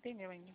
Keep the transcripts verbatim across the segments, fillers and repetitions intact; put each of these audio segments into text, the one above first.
atendeu ainda.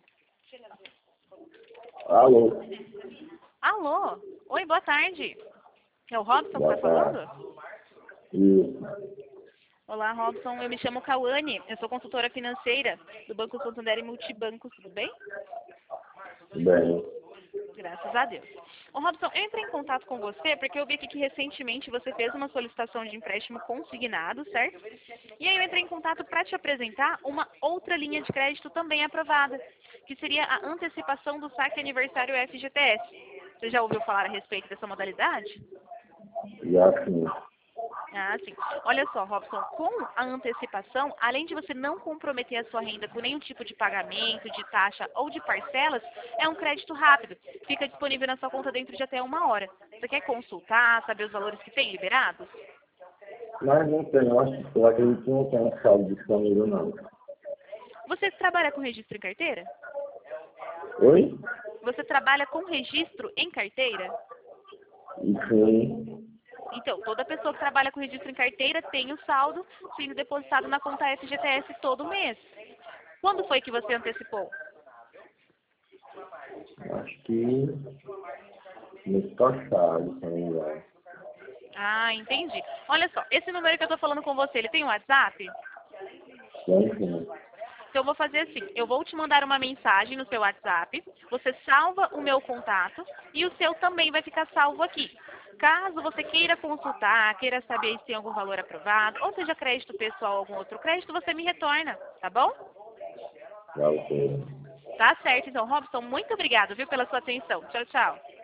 Alô? Alô? Oi, boa tarde. É o Robson Boa que tá tarde. falando? Isso. Olá, Robson. Eu me chamo Cauane. Eu sou consultora financeira do Banco Santander e Multibancos. Tudo bem? Tudo bem. Graças a Deus. Ô, Robson, eu entrei em contato com você porque eu vi aqui que recentemente você fez uma solicitação de empréstimo consignado, certo? E aí eu entrei em contato para te apresentar uma outra linha de crédito também aprovada, que seria a antecipação do saque aniversário F G T S. Você já ouviu falar a respeito dessa modalidade? Já sim. Ah, sim. Olha só, Robson, com a antecipação, além de você não comprometer a sua renda com nenhum tipo de pagamento, de taxa ou de parcelas, é um crédito rápido. Fica disponível na sua conta dentro de até uma hora. Você quer consultar, saber os valores que tem liberados? Mas não tem, eu acho que eu acredito que não tem um saldo disponível não. Você trabalha com registro em carteira? Oi? Você trabalha com registro em carteira? Isso aí. Então, toda pessoa que trabalha com registro em carteira tem o saldo sendo depositado na conta F G T S todo mês. Quando foi que você antecipou? Acho que mês passado, se não me engano. Ah, entendi. Olha só, esse número que eu tô falando com você, ele tem um WhatsApp? Tem sim. Então eu vou fazer assim, eu vou te mandar uma mensagem no seu WhatsApp, você salva o meu contato e o seu também vai ficar salvo aqui. Caso você queira consultar, queira saber se tem algum valor aprovado, ou seja crédito pessoal ou algum outro crédito, você me retorna, tá bom? Já ok. Tá certo, então, Robson, muito obrigado, viu, pela sua atenção. Tchau, tchau.